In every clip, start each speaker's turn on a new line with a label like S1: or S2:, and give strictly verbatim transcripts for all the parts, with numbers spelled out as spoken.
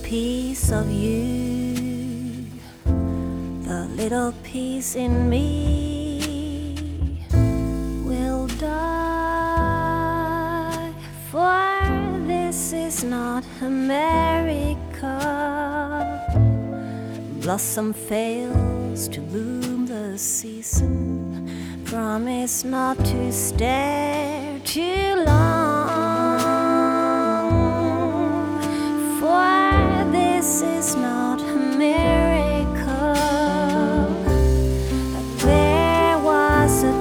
S1: piece of you, the little piece in me will die. For this is not America. Blossom fails to bloom the season. Promise not to stare too long. For this is not America. There was a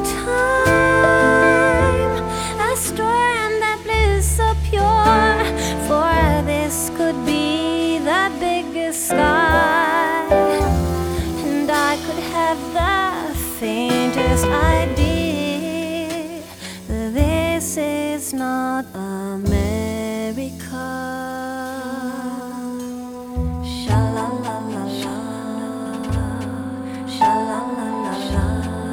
S1: time, a storm that blew so pure. For this could be the biggest sky, and I could have the faintest idea that this is not America. Sha-la-la-la-la, sha-la-la-la-la.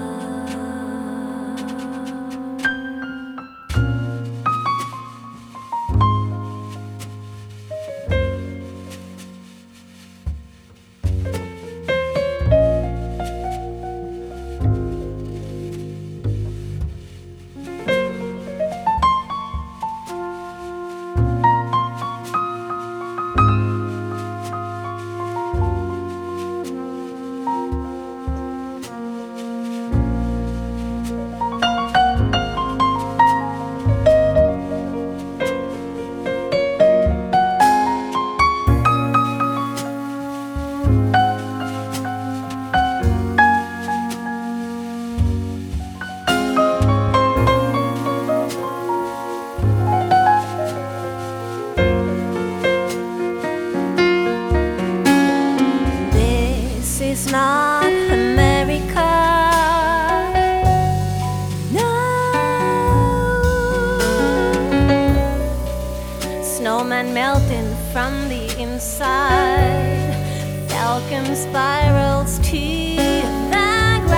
S1: It's not America. No. Snowman melting from the inside. Falcon spirals to the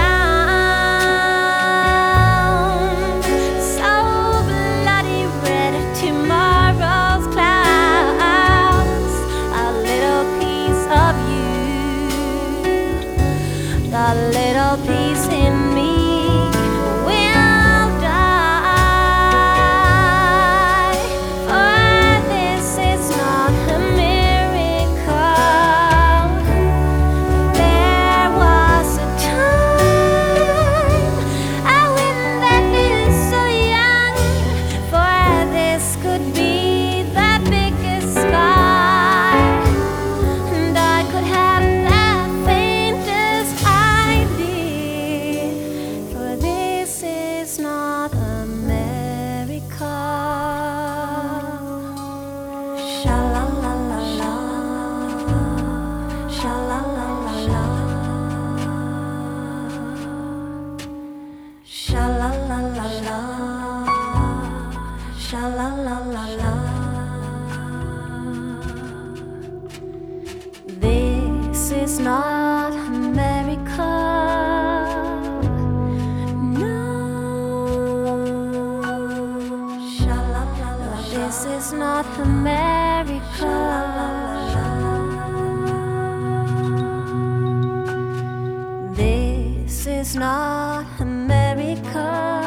S1: ground. So bloody red tomorrow's clouds. A little piece of you, the little piece in me will die. For this is not America. There was a time, a wind that blew so young. For this could be the biggest sky, and I could have that faintest idea. For this is not America. Sha-la-la-la-la, sha-la-la-la-la, sha-la-la-la-la, sha-la-la-la-la. This is not America. No. Sha-la-la-la-la. This is not America. This is not America.